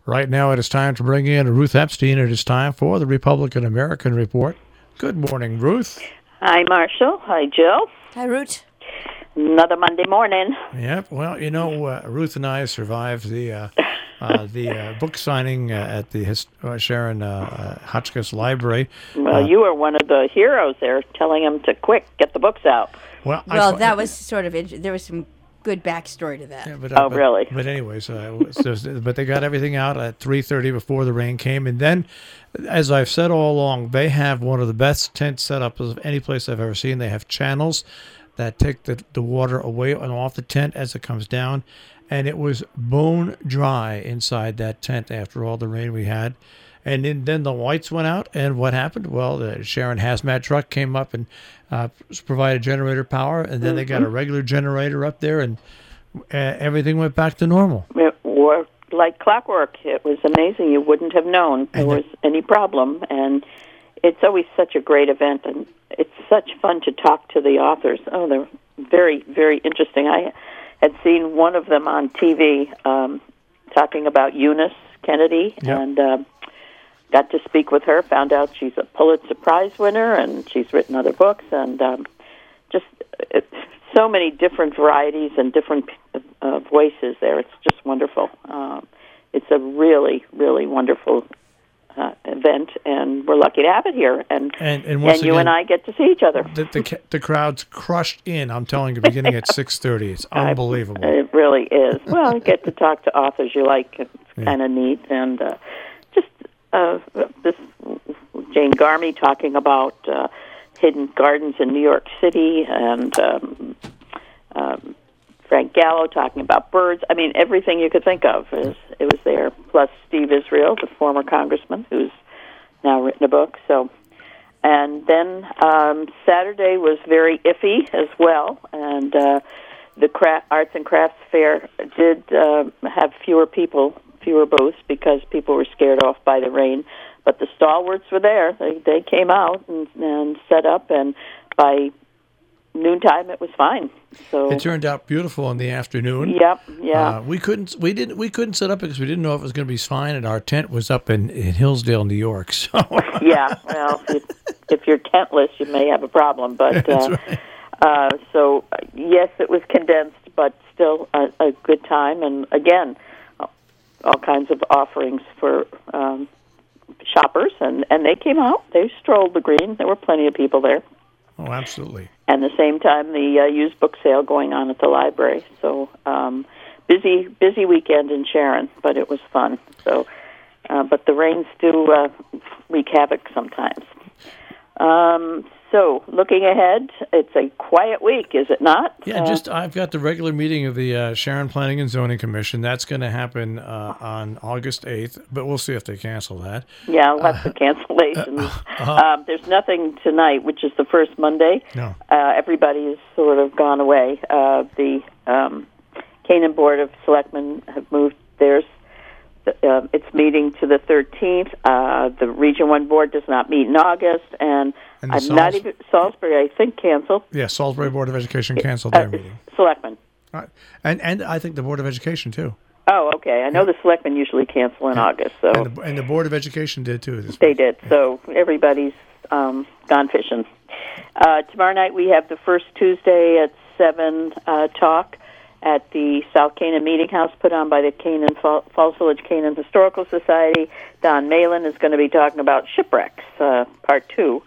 Right now it is time to bring in Ruth Epstein. It is time for the Republican American Report. Good morning, Ruth. Hi, Marshall. Hi, Jill. Hi, Ruth. Another Monday morning. Yep. Well, Ruth and I survived the book signing at the Sharon Hotchkiss Library. Well, you were one of the heroes there, telling them to get the books out. Well, that was sort of there was some good backstory to that. Yeah, really? But anyways, but they got everything out at 3:30 before the rain came, and then, as I've said all along, they have one of the best tent setups of any place I've ever seen. They have channels that take the water away and off the tent as it comes down, and it was bone dry inside that tent after all the rain we had. And then the lights went out, and what happened? Well, the Sharon hazmat truck came up and provided generator power, and then they got a regular generator up there, and everything went back to normal. It worked like clockwork. It was amazing. You wouldn't have known there was any problem, and it's always such a great event, and it's such fun to talk to the authors. Oh, they're very, very interesting. I had seen one of them on TV talking about Eunice Kennedy, and got to speak with her, found out she's a Pulitzer Prize winner, and she's written other books, and just so many different varieties and different voices there. It's just wonderful. It's a really, really wonderful event, and we're lucky to have it here. And once you again, and I get to see each other. The crowd's crushed in, I'm telling you, beginning at 6:30. It's unbelievable. It really is. Well, you get to talk to authors you like. It's kind of neat. And this Jane Garmy talking about hidden gardens in New York City, and Frank Gallo talking about birds. I mean, everything you could think of it was there. Plus Steve Israel, the former congressman, who's now written a book. So, and then Saturday was very iffy as well, and the Arts and Crafts Fair did have fewer booths because people were scared off by the rain. But the stalwarts were there. They came out and set up, and by noontime it was fine. So it turned out beautiful in the afternoon. Yep, yeah. We couldn't set up because we didn't know if it was going to be fine, and our tent was up in Hillsdale, New York. So yeah, well, if you're tentless, you may have a problem. But That's right. So yes, it was condensed, but still a good time. And again, all kinds of offerings for shoppers, and they came out. They strolled the green. There were plenty of people there. Oh, absolutely. And at the same time, the used book sale going on at the library. So busy weekend in Sharon, but it was fun. So, but the rains do wreak havoc sometimes. So, looking ahead, it's a quiet week, is it not? Yeah, I've got the regular meeting of the Sharon Planning and Zoning Commission. That's going to happen on August 8th, but we'll see if they cancel that. Yeah, lots of cancellations. There's nothing tonight, which is the first Monday. No. Everybody's sort of gone away. The Canaan Board of Selectmen have moved theirs. It's meeting to the 13th. The Region 1 Board does not meet in August, and not even Salisbury, I think, canceled. Yeah, Salisbury Board of Education canceled their meeting. Selectmen. And I think the Board of Education, too. Oh, okay. I know the Selectmen usually cancel in August. So and the Board of Education did, too. They did. Yeah. So everybody's gone fishing. Tomorrow night we have the first Tuesday at 7 talk at the South Canaan Meeting House, put on by the Falls Village Canaan Historical Society. Don Malin is going to be talking about shipwrecks, part 2.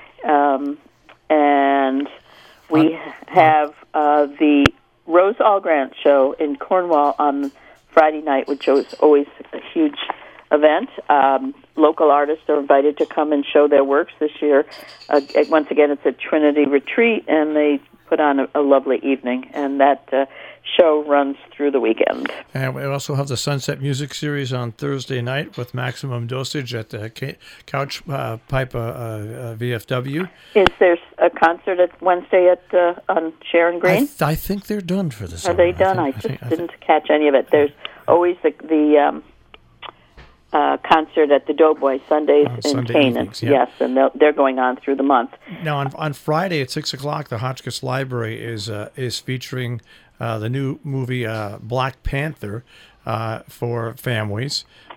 And we have the Rose Allgrant show in Cornwall on Friday night, which is always a huge event. Local artists are invited to come and show their works this year. Once again, it's at Trinity Retreat, and they put on a lovely evening, and that show runs through the weekend. And we also have the Sunset Music Series on Thursday night with Maximum Dosage at the Couch Pipe VFW. Is there a concert at Wednesday on Sharon Green? I think they're done for this. Are they done? I didn't catch any of it. There's always the concert at the Doughboy Sundays in Canaan. Evenings, yeah. Yes, and they're going on through the month. Now, on Friday at 6 o'clock, the Hotchkiss Library is featuring the new movie Black Panther for families.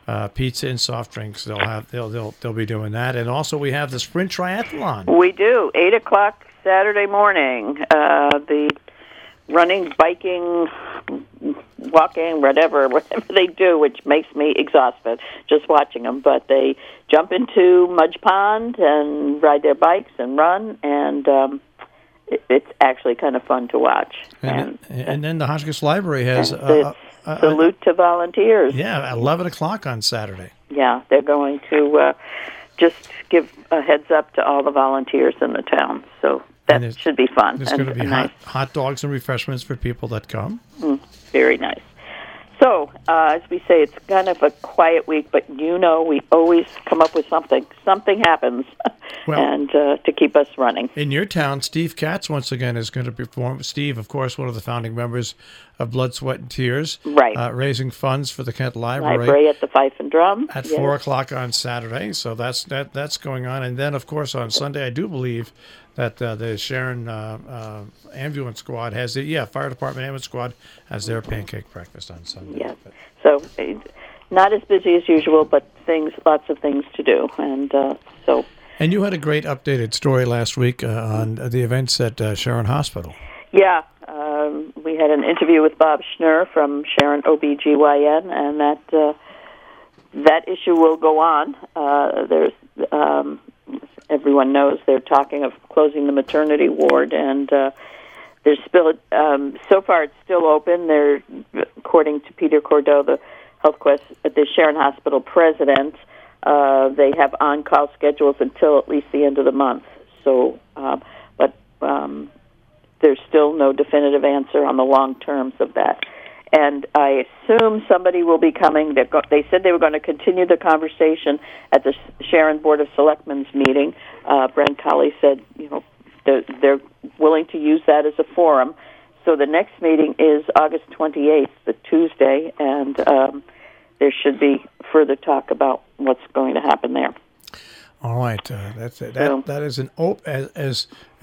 pizza and soft drinks. They'll be doing that, and also we have the Sprint Triathlon. We do 8:00 Saturday morning. The running, biking, walking, whatever they do, which makes me exhausted just watching them. But they jump into Mudge Pond and ride their bikes and run, and it's actually kind of fun to watch. And then the Hotchkiss Library has salute to volunteers. Yeah, 11 o'clock on Saturday. Yeah, they're going to just give a heads up to all the volunteers in the town. So that should be fun. There's going to be hot dogs and refreshments for people that come. Very nice. So, as we say, it's kind of a quiet week, but we always come up with something. Something happens, and to keep us running. In your town, Steve Katz once again is going to perform. Steve, of course, one of the founding members of Blood, Sweat, and Tears. Right. Raising funds for the Kent Library. Library at the Fife and Drum. At 4 o'clock on Saturday, so that's going on. And then, of course, on Sunday, I do believe that the Sharon ambulance squad has fire department ambulance squad has their pancake breakfast on Sunday. Yeah. So not as busy as usual, but lots of things to do, and so. And you had a great updated story last week on the events at Sharon Hospital. Yeah, we had an interview with Bob Schnurr from Sharon OBGYN, and that issue will go on. There's everyone knows they're talking of closing the maternity ward, and there's still so far it's still open. They're, according to Peter Cordeau, the the Sharon Hospital president, they have on-call schedules until at least the end of the month. So, but there's still no definitive answer on the long terms of that. And I assume somebody will be coming. They said they were going to continue the conversation at the Sharon Board of Selectmen's meeting. Brent Colley said, they're willing to use that as a forum. So the next meeting is August 28th, the Tuesday, and there should be further talk about what's going to happen there. All right, that's it. That is an as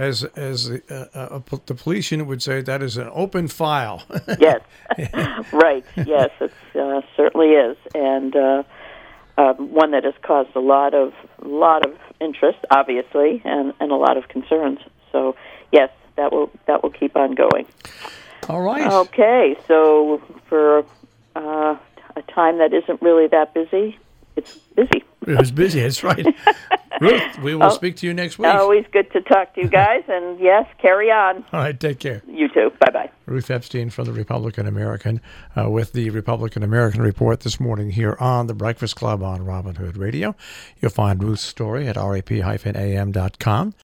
the police unit would say, that is an open file. Yes, right. Yes, it certainly is, and one that has caused a lot of interest, obviously, and a lot of concerns. So, yes, that will keep on going. All right. Okay, so for a time that isn't really that busy, it's busy. It was busy, that's right. Ruth, we will speak to you next week. Always good to talk to you guys, and yes, carry on. All right, take care. You too. Bye-bye. Ruth Epstein from the Republican American with the Republican American Report this morning here on The Breakfast Club on Robin Hood Radio. You'll find Ruth's story at rap-am.com.